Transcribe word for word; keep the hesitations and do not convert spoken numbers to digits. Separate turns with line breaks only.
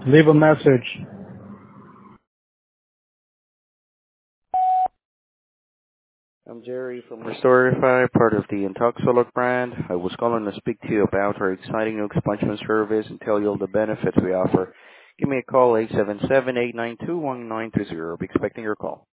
Leave a message.
I'm Jerry from Restorify, part of the Intoxolog brand. I was calling to speak to you about our exciting new expansion service and tell you all the benefits we offer. Give me a call, eight seven seven, eight nine two, one nine two zero. I'll be expecting your call.